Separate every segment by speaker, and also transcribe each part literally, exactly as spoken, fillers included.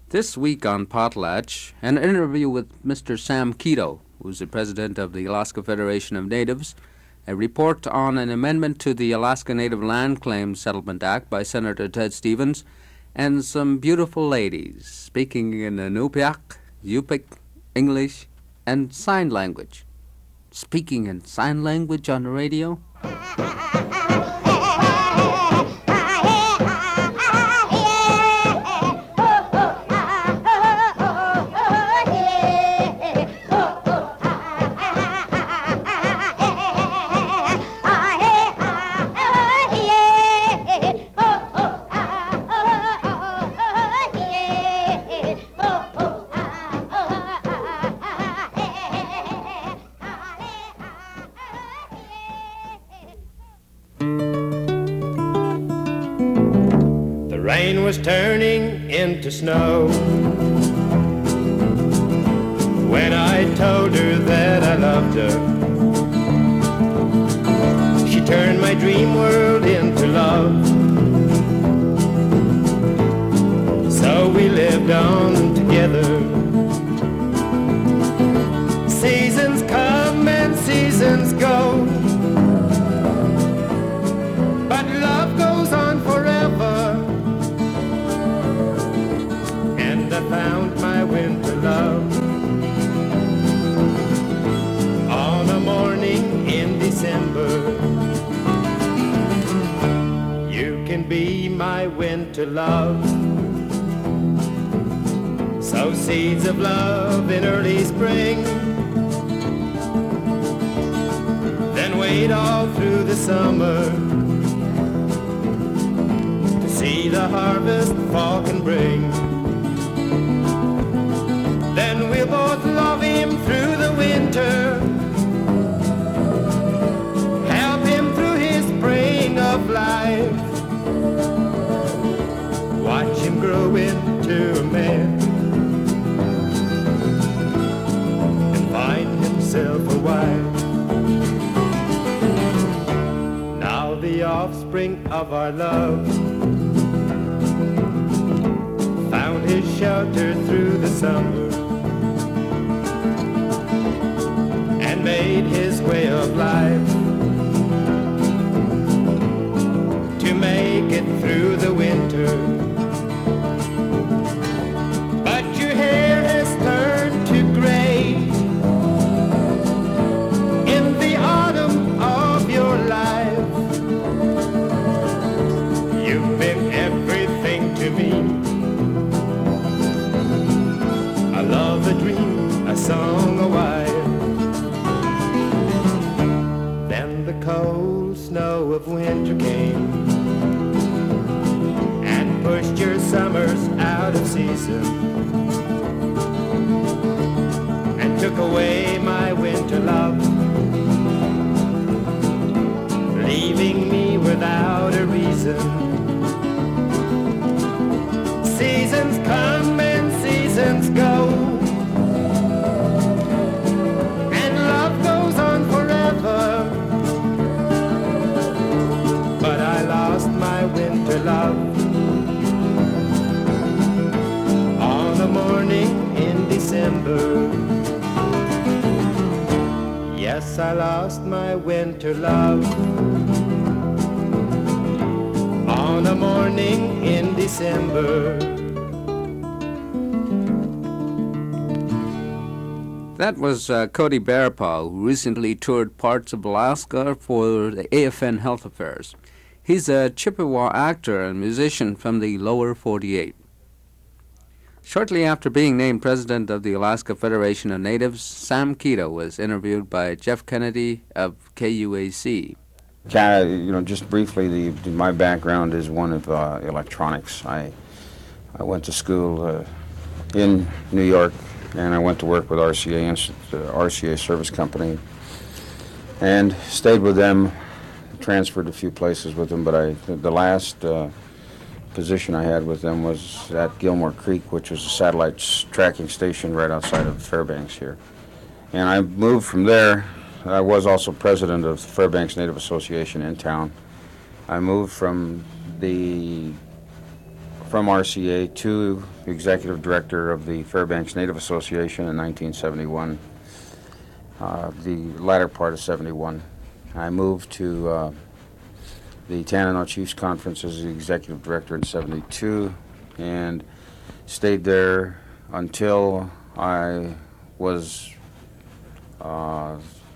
Speaker 1: This week on Potlatch, an interview with Mister Sam Kito, who's the president of the Alaska Federation of Natives, a report on an amendment to the Alaska Native Land Claims Settlement Act by Senator Ted Stevens, and some beautiful ladies speaking in Inupiaq, Yupik, English, and sign language. Speaking in sign language on the radio?
Speaker 2: Rain was turning into snow when I told her that I loved her. She turned my dream world into love. So we lived on together. Seasons come and seasons go, but love goes on forever. Found my winter love on a morning in December. You can be my winter love. Sow seeds of love in early spring, then wait all through the summer to see the harvest fall can bring. Then we'll both love him through the winter, help him through his spring of life, watch him grow into a man, and find himself a wife. Now the offspring of our love found his shelter through the summer, made his way of life to make it through the winter. But your hair has turned to gray in the autumn of your life. You've been everything to me, a love, a dream, a song, a wife. The cold snow of winter came and pushed your summers out of season and took away my winter love, leaving me without a reason. Seasons come and seasons go, and love goes on forever. But I lost my winter love on a morning in December. Yes, I lost my winter love on a morning in December.
Speaker 1: That was uh, Cody Bearpaw, who recently toured parts of Alaska for the A F N Health Affairs. He's a Chippewa actor and musician from the lower forty-eight. Shortly after being named president of the Alaska Federation of Natives, Sam Kito was interviewed by Jeff Kennedy of K U A C.
Speaker 3: Yeah, you know, just briefly, the, the, my background is one of uh, electronics. I I went to school uh, in New York, and I went to work with R C A, the R C A Service Company, and stayed with them. Transferred a few places with them, but I the last uh, position I had with them was at Gilmore Creek, which was a satellite tracking station right outside of Fairbanks here. And I moved from there. I was also president of the Fairbanks Native Association in town. I moved from the from R C A to executive director of the Fairbanks Native Association in nineteen seventy-one, uh, the latter part of seventy-one. I moved to uh, the Tanana Chiefs Conference as the executive director in seventy-two and stayed there until I was uh,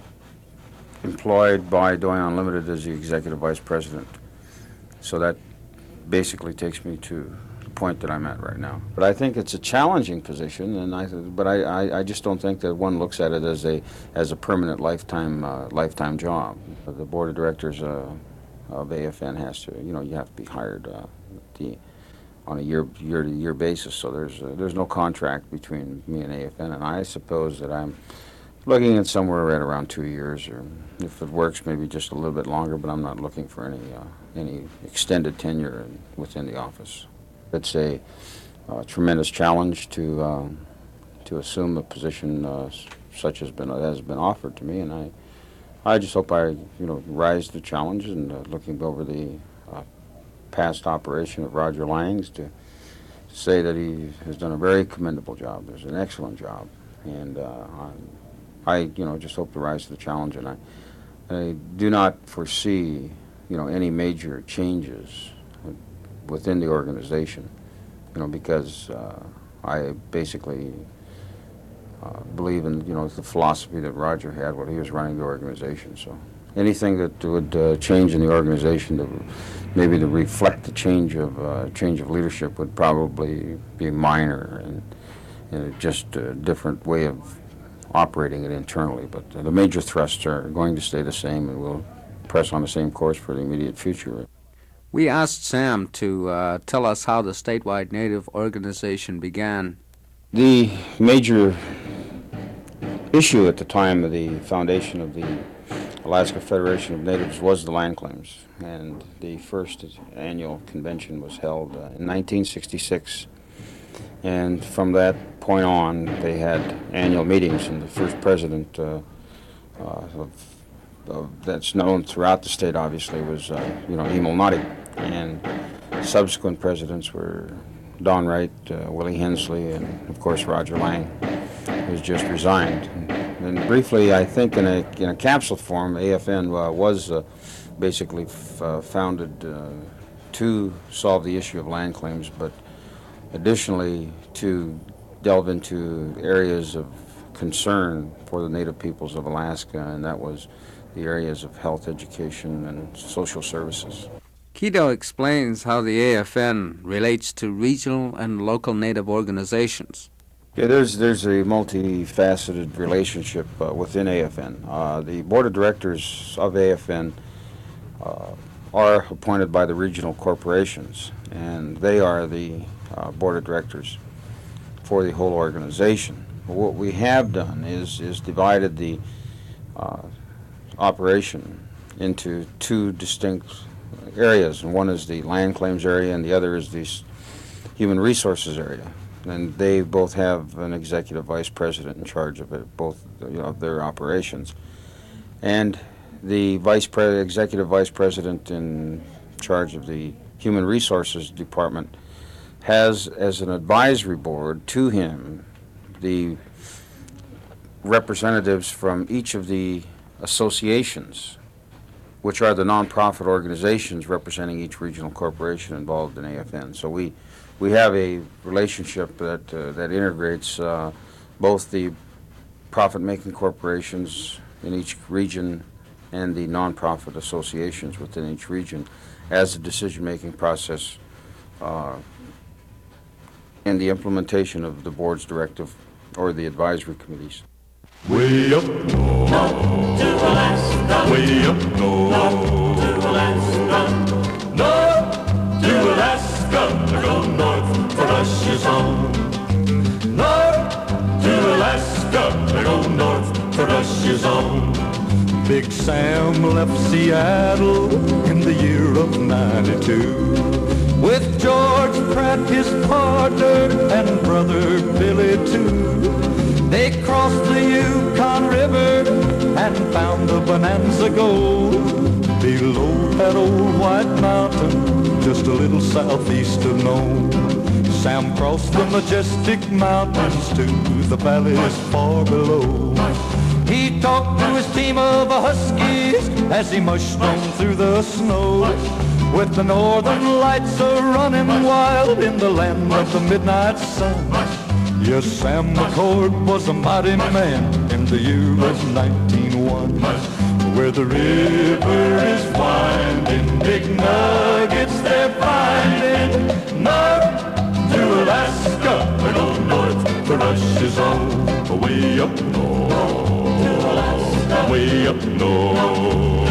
Speaker 3: employed by Doyon Unlimited as the executive vice president. So that basically takes me to the point that I'm at right now. But I think it's a challenging position, and I, but I, I, I just don't think that one looks at it as a as a permanent lifetime uh, lifetime job. The board of directors uh, of A F N has to, you know, you have to be hired uh, the, on a year year to year basis. So there's uh, there's no contract between me and A F N, and I suppose that I'm looking at somewhere right around two years, or if it works, maybe just a little bit longer. But I'm not looking for any uh, any extended tenure in, within the office. It's a uh, tremendous challenge to uh, to assume a position uh, such as been has been offered to me, and I I just hope I you know rise to the challenge. And uh, looking over the uh, past operation of Roger Langs, to, to say that he has done a very commendable job. There's an excellent job, and uh, I'm, I, you know, just hope to rise to the challenge, and I, I do not foresee, you know, any major changes within the organization, you know, because uh, I basically uh, believe in, you know, the philosophy that Roger had when he was running the organization. So anything that would uh, change in the organization, to maybe to reflect the change of uh, change of leadership, would probably be minor and, and just a different way of operating it internally, but uh, the major thrusts are going to stay the same, and we'll press on the same course for the immediate future.
Speaker 1: We asked Sam to uh, tell us how the statewide Native organization began.
Speaker 3: The major issue at the time of the foundation of the Alaska Federation of Natives was the land claims, and the first annual convention was held uh, in nineteen sixty-six. And from that point on, they had annual meetings, and the first president uh, uh, of, of, that's known throughout the state, obviously, was uh, you know Emil Noddy, and subsequent presidents were Don Wright, uh, Willie Hensley, and of course Roger Lang, who's just resigned. And, and briefly, I think in a in a capsule form, A F N uh, was uh, basically f uh, founded uh, to solve the issue of land claims, but additionally to delve into areas of concern for the Native peoples of Alaska, and that was the areas of health, education, and social services.
Speaker 1: Kito explains how the A F N relates to regional and local Native organizations.
Speaker 3: Yeah, there's there's a multifaceted relationship uh, within A F N. Uh, the board of directors of A F N uh, are appointed by the regional corporations, and they are the uh, board of directors for the whole organization. What we have done is is divided the uh, operation into two distinct areas, and one is the land claims area, and the other is the human resources area. And they both have an executive vice president in charge of it, both you know, of their operations. And the vice pre executive vice president in charge of the human resources department has as an advisory board to him the representatives from each of the associations, which are the nonprofit organizations representing each regional corporation involved in A F N. So we we have a relationship that uh, that integrates uh, both the profit-making corporations in each region and the nonprofit associations within each region as a decision-making process uh, in the implementation of the board's directive or the advisory committees.
Speaker 4: Way up north, north to Alaska. Way up north, north to Alaska. North to Alaska, to go north for Russia's home. North to Alaska, to go north for Russia's home. Big Sam left Seattle in the year of ninety-two with George Pratt, his partner, and brother Billy too. They crossed the Yukon River and found the Bonanza Gold below that old white mountain
Speaker 5: just a little southeast of Nome. Sam crossed the majestic mountains to the valleys far below. He talked to his team of huskies as he mushed on through the snow, with the northern lights a-running wild in the land of the midnight sun. Yes, Sam McCord was a mighty man in the year of nineteen oh one, where the river is winding, big nuggets they're finding. North to Alaska, we go north, the rush is on, way up north, way up north,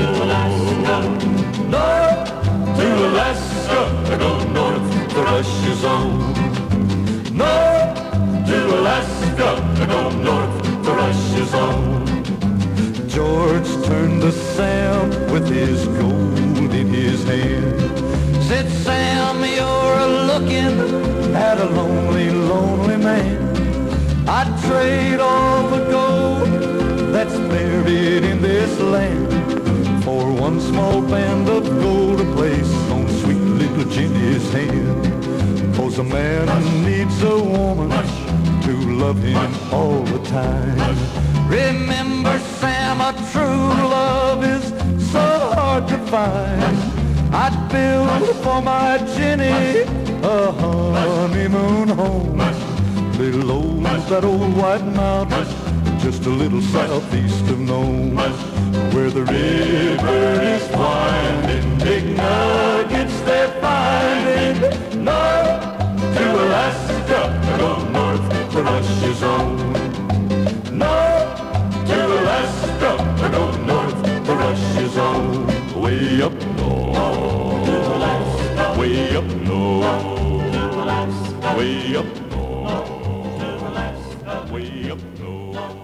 Speaker 5: north to Alaska, we go north, the rush is on, north to Alaska, we go north, the rush is on. George turned to Sam with his gold in his hand. Said, Sam, you're looking at a lonely, lonely man. I'd trade all the gold that's buried in this land for one small band of gold to place on sweet little Jenny's hand. 'Cause a man needs a woman to love him all the time. Remember, Sam, a true love is so hard to find. I'd build for my Jenny a honeymoon home below that old white mountain, just a little southeast of Nome, where the river is winding, big nuggets they're finding. North to Alaska, go north, the rush is on. North to Alaska, go north, the rush is on. Way up north, way up north, way up north, way up north.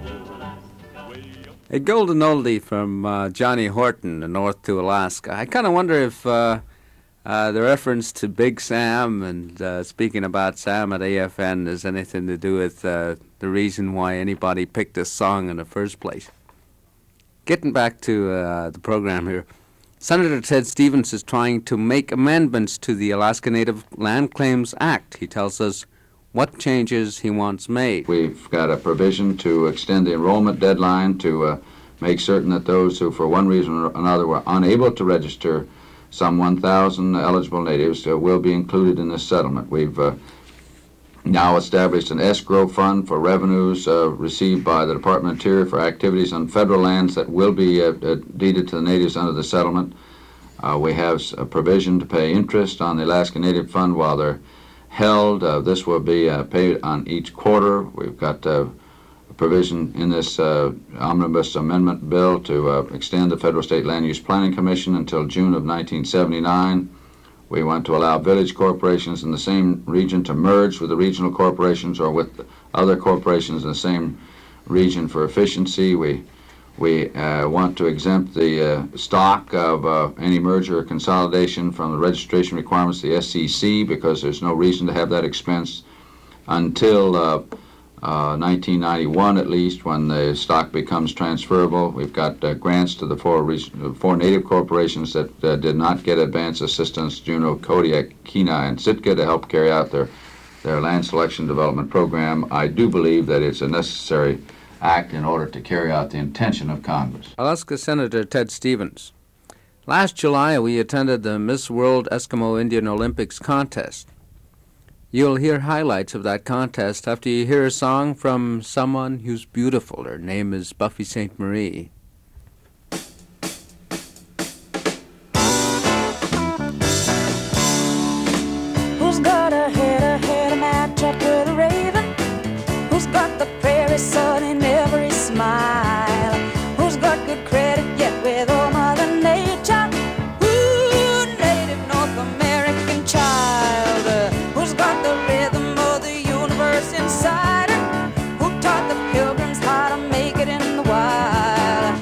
Speaker 1: A golden oldie from uh, Johnny Horton, North to Alaska. I kind of wonder if uh, uh, the reference to Big Sam and uh, speaking about Sam at A F N has anything to do with uh, the reason why anybody picked this song in the first place. Getting back to uh, the program here, Senator Ted Stevens is trying to make amendments to the Alaska Native Land Claims Act. He tells us what changes he wants made.
Speaker 6: We've got a provision to extend the enrollment deadline to uh, make certain that those who for one reason or another were unable to register, some one thousand eligible natives, uh, will be included in this settlement. We've uh, now established an escrow fund for revenues uh, received by the Department of Interior for activities on federal lands that will be uh, uh, deeded to the natives under the settlement. Uh, we have a provision to pay interest on the Alaska Native Fund while they're held. Uh, this will be uh, paid on each quarter. We've got uh, a provision in this uh, omnibus amendment bill to uh, extend the Federal State Land Use Planning Commission until June of nineteen seventy-nine. We want to allow village corporations in the same region to merge with the regional corporations or with other corporations in the same region for efficiency. We we uh, want to exempt the uh, stock of uh, any merger or consolidation from the registration requirements of the S E C because there's no reason to have that expense until uh, uh, nineteen ninety-one at least, when the stock becomes transferable. We've got uh, grants to the four, region, four native corporations that uh, did not get advance assistance, Juneau, Kodiak, Kenai, and Sitka, to help carry out their, their land selection development program. I do believe that it's a necessary act in order to carry out the intention of Congress.
Speaker 1: Alaska Senator Ted Stevens. Last July, we attended the Miss World Eskimo Indian Olympics contest. You'll hear highlights of that contest after you hear a song from someone who's beautiful. Her name is Buffy Sainte Marie.
Speaker 7: Who's got a head, a head, a match up with a raven? Who's got the prairie sun in every smile? Who's got good credit yet with old Mother Nature? Ooh, native North American child. Uh, who's got the rhythm of the universe inside her? Who taught the pilgrims how to make it in the wild?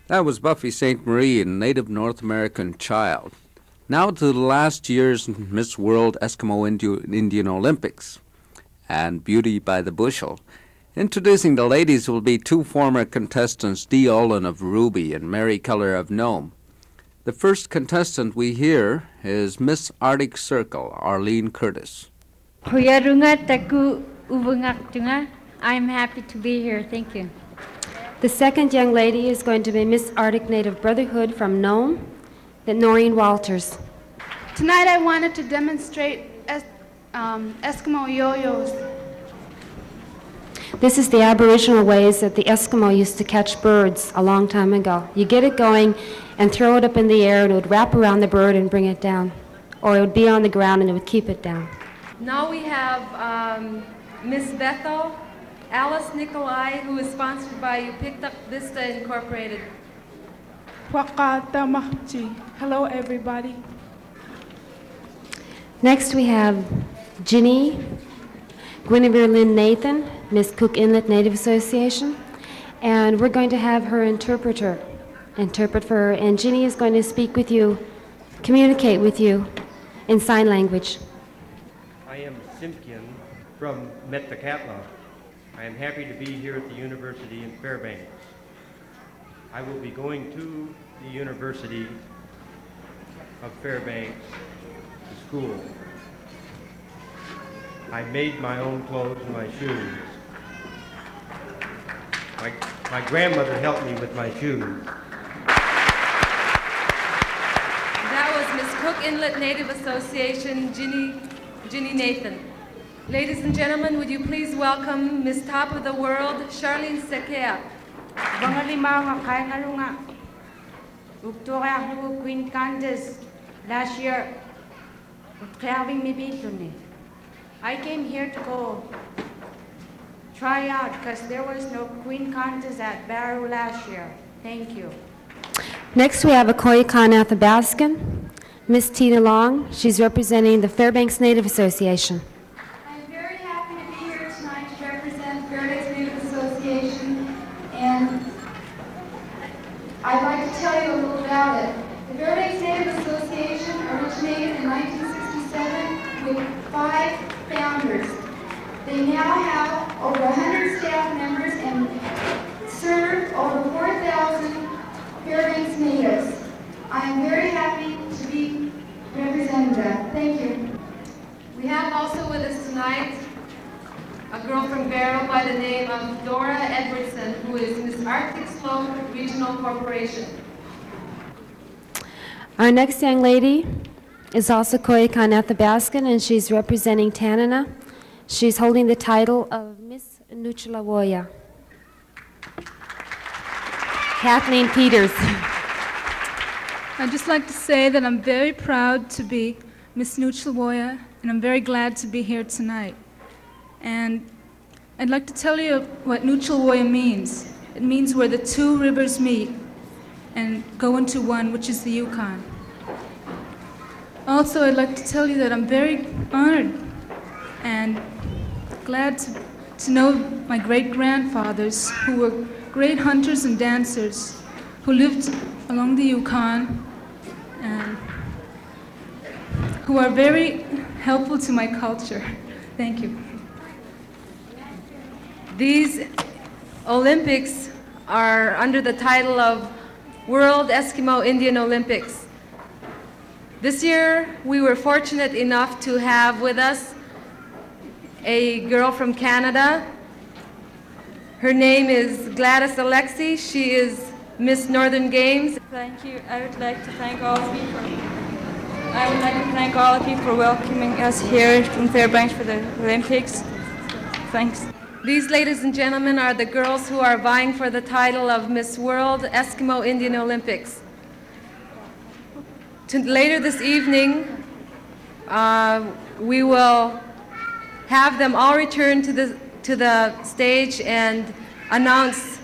Speaker 1: That was Buffy Saint Marie, a native North American child. Now to the last year's Miss World Eskimo Indi- Indian Olympics and Beauty by the Bushel. Introducing the ladies will be two former contestants, Dee Olin of Ruby and Mary Keller of Nome. The first contestant we hear is Miss Arctic Circle, Arlene Curtis.
Speaker 8: I'm happy to be here. Thank you.
Speaker 9: The second young lady is going to be Miss Arctic Native Brotherhood from Nome, the Noreen Walters.
Speaker 10: Tonight I wanted to demonstrate es- um, Eskimo yo-yos.
Speaker 9: This is the Aboriginal ways that the Eskimo used to catch birds a long time ago. You get it going and throw it up in the air and it would wrap around the bird and bring it down. Or it would be on the ground and it would keep it down.
Speaker 11: Now we have um, Miss Bethel Alice Nikolai, who is sponsored by Upiktak Vista Incorporated.
Speaker 10: Hello, everybody.
Speaker 9: Next we have Ginny Guinevere Lynn Nathan, Miss Cook Inlet Native Association, and we're going to have her interpreter interpret for her, and Ginny is going to speak with you, communicate with you in sign language.
Speaker 12: I am Simpkian from Metlakatla. I am happy to be here at the University in Fairbanks. I will be going to the University of Fairbanks to school. I made my own clothes and my shoes. My, my grandmother helped me with my shoes.
Speaker 11: That was Miss Cook Inlet Native Association, Ginny, Ginny Nathan. Ladies and gentlemen, would you please welcome Miss Top of the World, Charlene Sekea.
Speaker 13: Queen Candace last year. I came here to go try out because there was no Queen Contest at Barrow last year. Thank you.
Speaker 9: Next we have a Koyukon Athabaskan, Miss Tina Long. She's representing the Fairbanks Native Association.
Speaker 14: I'm very happy to be here tonight to represent Fairbanks Native Association, and I'd like to tell you a little about it. The Fairbanks Native Association originated in nineteen sixty-seven with five founders. They now have over one hundred staff members and serve over four thousand Fairbanks natives. I am very happy to be representing them. Thank you.
Speaker 11: We have also with us tonight a girl from Barrow by the name of Dora Edwardson, who is Miss Arctic Slope Regional Corporation.
Speaker 9: Our next young lady is also Koyukon Athabaskan, and she's representing Tanana. She's holding the title of Miss Nuchalawoya. Kathleen Peters.
Speaker 10: I'd just like to say that I'm very proud to be Miss Nuchalawoya, and I'm very glad to be here tonight. And I'd like to tell you what Nuchalawoya means. It means where the two rivers meet and go into one, which is the Yukon. Also, I'd like to tell you that I'm very honored and glad to, to know my great-grandfathers, who were great hunters and dancers, who lived along the Yukon and who are very helpful to my culture. Thank you.
Speaker 11: These Olympics are under the title of World Eskimo Indian Olympics. This year, we were fortunate enough to have with us a girl from Canada. Her name is Gladys Alexi. She is Miss Northern Games.
Speaker 15: Thank you. I would like to thank all of you for I would like to thank all of you for welcoming us here in Fairbanks for the Olympics. Thanks.
Speaker 11: These, ladies and gentlemen, are the girls who are vying for the title of Miss World Eskimo Indian Olympics. To later this evening, uh, we will have them all return to the to the stage and announce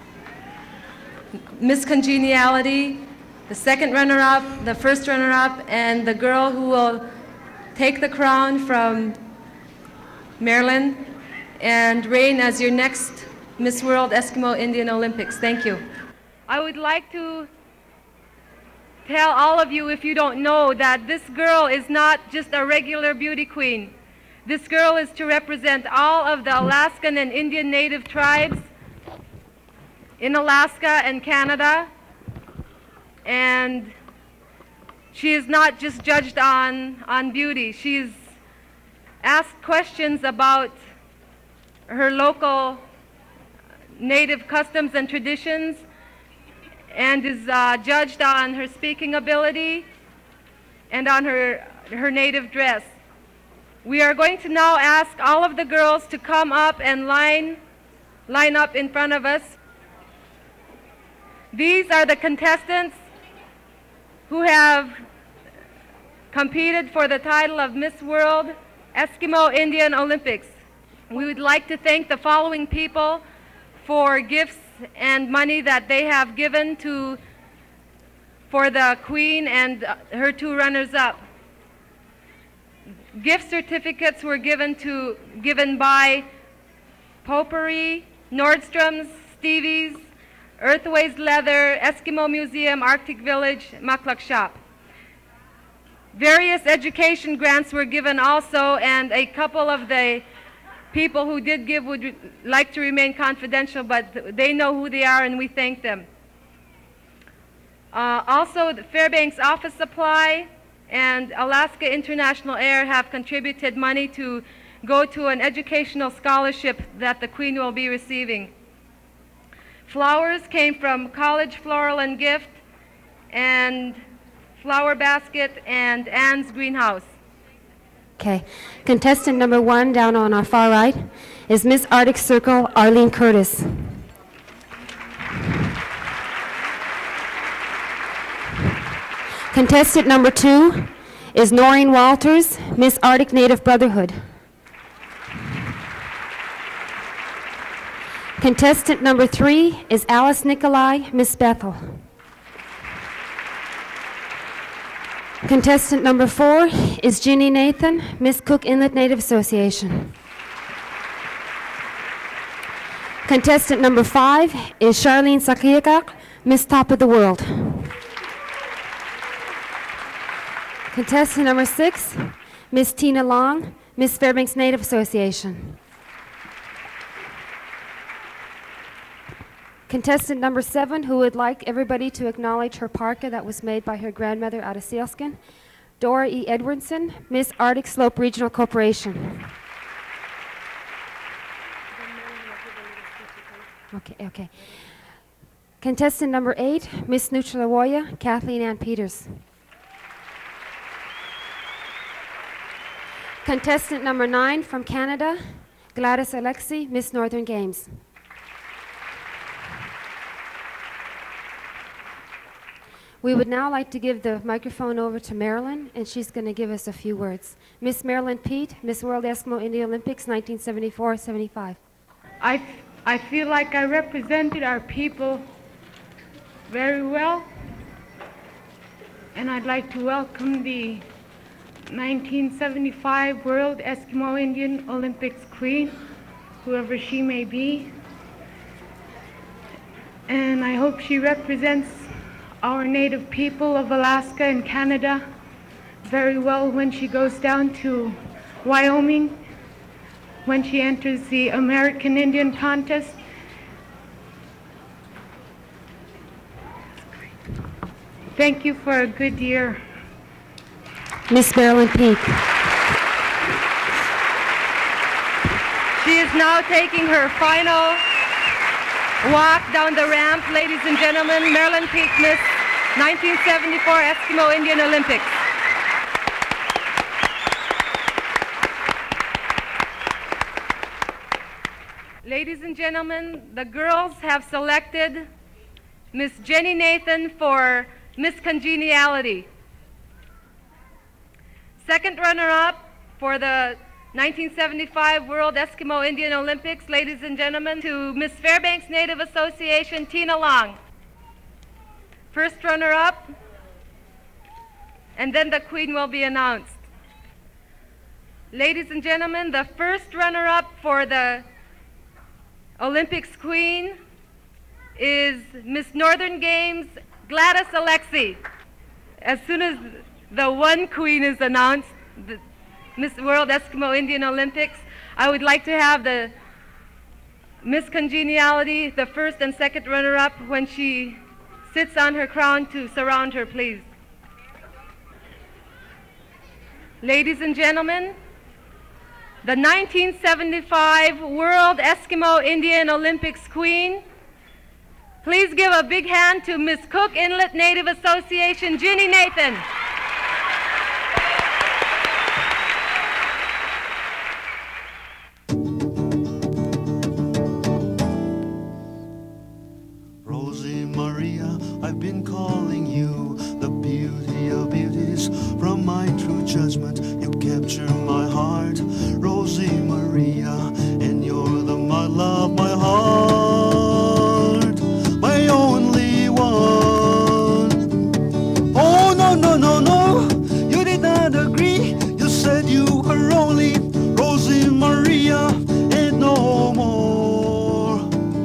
Speaker 11: Miss Congeniality, the second runner-up, the first runner-up, and the girl who will take the crown from Maryland and reign as your next Miss World Eskimo Indian Olympics. Thank you. I would like to tell all of you, if you don't know, that this girl is not just a regular beauty queen. This girl is to represent all of the Alaskan and Indian Native tribes in Alaska and Canada. And she is not just judged on, on beauty. She's asked questions about her local Native customs and traditions, and is uh, judged on her speaking ability and on her, her native dress. We are going to now ask all of the girls to come up and line, line up in front of us. These are the contestants who have competed for the title of Miss World Eskimo Indian Olympics. We would like to thank the following people for gifts and money that they have given to for the Queen and her two runners-up. Gift certificates were given to given by Potpourri, Nordstrom's, Stevie's, Earthways Leather, Eskimo Museum, Arctic Village, Mukluk Shop. Various education grants were given also, and a couple of the people who did give would re like to remain confidential, but they know who they are and we thank them. Uh, also, the Fairbanks Office Supply and Alaska International Air have contributed money to go to an educational scholarship that the Queen will be receiving. Flowers came from College Floral and Gift and Flower Basket and Ann's Greenhouse.
Speaker 9: Okay. Contestant number one down on our far right is Miss Arctic Circle, Arlene Curtis. Contestant number two is Noreen Walters, Miss Arctic Native Brotherhood. Contestant number three is Alice Nikolai, Miss Bethel. Contestant number four is Ginny Nathan, Miss Cook Inlet Native Association. Contestant number five is Charlene Sakiakak, Miss Top of the World. Contestant number six, Miss Tina Long, Miss Fairbanks Native Association. Contestant number seven, who would like everybody to acknowledge her parka that was made by her grandmother out of sealskin, Dora E. Edwardson, Miss Arctic Slope Regional Corporation. Okay, okay. Contestant number eight, Miss Nuchalawoya, Kathleen Ann Peters. Contestant number nine from Canada, Gladys Alexi, Miss Northern Games. We would now like to give the microphone over to Marilyn, and she's going to give us a few words. Miss Marilyn Pete, Miss World Eskimo Indian Olympics, nineteen seventy-four seventy-five.
Speaker 10: I, I feel like I represented our people very well, and I'd like to welcome the nineteen seventy-five World Eskimo Indian Olympics Queen, whoever she may be, and I hope she represents our native people of Alaska and Canada very well when she goes down to Wyoming, when she enters the American Indian contest. Thank you for a good year.
Speaker 9: Miss Marilyn Peak.
Speaker 11: She is now taking her final walk down the ramp. Ladies and gentlemen, Marilyn Peak, Miss nineteen seventy-four Eskimo Indian Olympics. Ladies and gentlemen, the girls have selected Miss Jenny Nathan for Miss Congeniality. Second runner-up for the nineteen seventy-five World Eskimo Indian Olympics, ladies and gentlemen, to Miss Fairbanks Native Association, Tina Long. First runner-up, and then the Queen will be announced. Ladies and gentlemen, the first runner-up for the Olympics Queen is Miss Northern Games Gladys Alexi. As soon as the one queen is announced, the Miss World Eskimo Indian Olympics, I would like to have the Miss Congeniality, the first and second runner-up, when she sits on her crown, to surround her, please. Ladies and gentlemen, the nineteen seventy-five World Eskimo Indian Olympics Queen. Please give a big hand to Miss Cook Inlet Native Association, Ginny Nathan.
Speaker 5: Rosie Maria, I've been calling you the beauty of beauties. From my true judgment, you capture my heart. Rosie Maria, and you're the my love, my heart, my only one. Oh, no, no, no, no, you did not agree. You said you were only Rosie Maria and no more.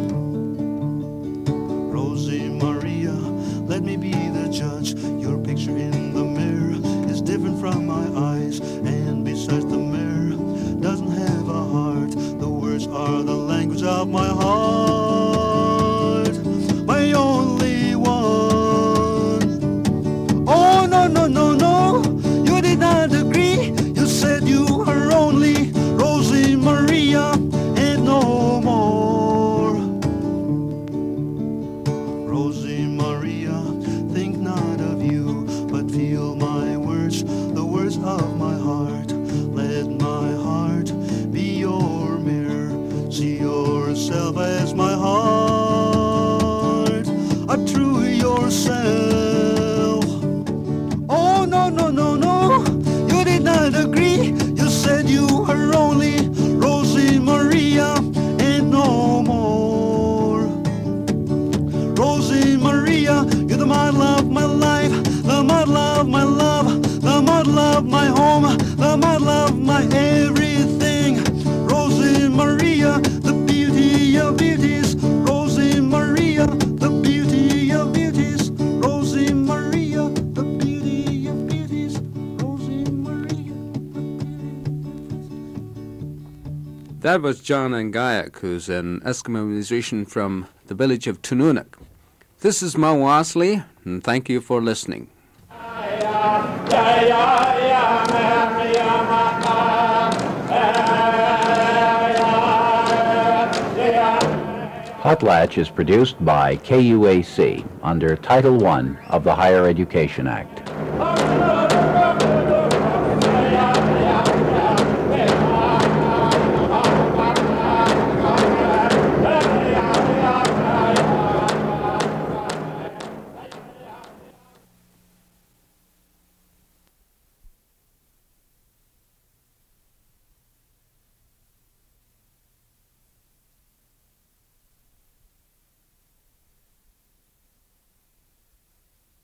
Speaker 5: Rosie Maria, let me be the judge. Your picture in the mirror is different from my eyes, and besides, the mirror doesn't have a heart. The words are the language of my heart, my only one. Oh, no, no, no, no, you did not agree. You said you were only Rosie Maria and no more. Rosie Maria, think not of you, but feel my words, the words of my heart. Let my heart be your mirror. See yourself as my heart, a true yourself. Oh, no, no, no, no, you did not agree. You said you were only Rosie Maria and no more. Rosie Maria, you're the model of my life, the model of my love, the model of my home, the model of my everything. Rosie Maria, the beauty of beauties. Rosie Maria, the beauty of beauties. Rosie Maria, the beauty of beauties. Rosie Maria.
Speaker 1: That was John Angayak, who's an Eskimo musician from the village of Tununuk. This is Mo Wasley, and thank you for listening.
Speaker 16: Potlatch is produced by K U A C under Title one of the Higher Education Act.